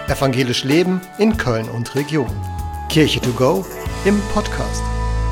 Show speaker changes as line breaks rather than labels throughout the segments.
Evangelisch Leben in Köln und Region. Kirche to go im Podcast.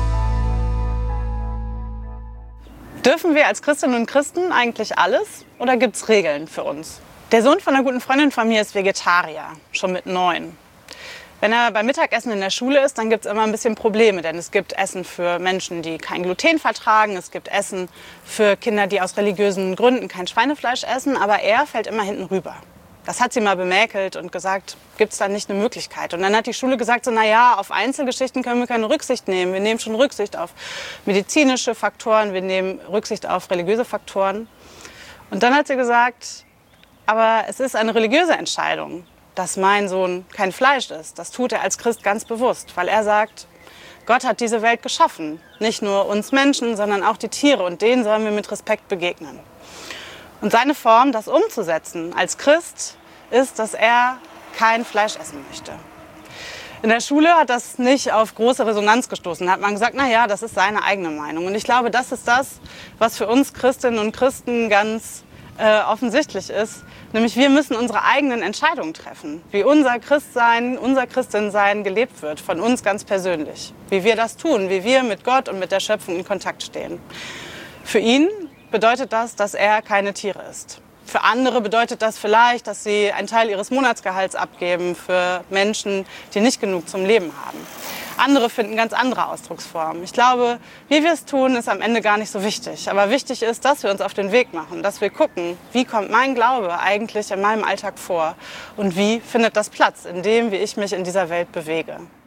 Dürfen wir als Christinnen und Christen eigentlich alles oder gibt es Regeln für uns? Der Sohn von einer guten Freundin von mir ist Vegetarier, schon mit 9. Wenn er beim Mittagessen in der Schule ist, dann gibt es immer ein bisschen Probleme, denn es gibt Essen für Menschen, die kein Gluten vertragen, es gibt Essen für Kinder, die aus religiösen Gründen kein Schweinefleisch essen, aber er fällt immer hinten rüber. Das hat sie mal bemäkelt und gesagt, gibt es da nicht eine Möglichkeit? Und dann hat die Schule gesagt, so, naja, auf Einzelgeschichten können wir keine Rücksicht nehmen. Wir nehmen schon Rücksicht auf medizinische Faktoren, wir nehmen Rücksicht auf religiöse Faktoren. Und dann hat sie gesagt, aber es ist eine religiöse Entscheidung, dass mein Sohn kein Fleisch isst. Das tut er als Christ ganz bewusst, weil er sagt, Gott hat diese Welt geschaffen. Nicht nur uns Menschen, sondern auch die Tiere. Und denen sollen wir mit Respekt begegnen. Und seine Form, das umzusetzen als Christ, ist, dass er kein Fleisch essen möchte. In der Schule hat das nicht auf große Resonanz gestoßen. Da hat man gesagt, naja, das ist seine eigene Meinung. Und ich glaube, das ist das, was für uns Christinnen und Christen ganz offensichtlich ist. Nämlich wir müssen unsere eigenen Entscheidungen treffen. Wie unser Christsein, unser Christinsein gelebt wird, von uns ganz persönlich. Wie wir das tun, wie wir mit Gott und mit der Schöpfung in Kontakt stehen. Für ihn bedeutet das, dass er keine Tiere isst. Für andere bedeutet das vielleicht, dass sie einen Teil ihres Monatsgehalts abgeben für Menschen, die nicht genug zum Leben haben. Andere finden ganz andere Ausdrucksformen. Ich glaube, wie wir es tun, ist am Ende gar nicht so wichtig. Aber wichtig ist, dass wir uns auf den Weg machen, dass wir gucken, wie kommt mein Glaube eigentlich in meinem Alltag vor und wie findet das Platz in dem, wie ich mich in dieser Welt bewege.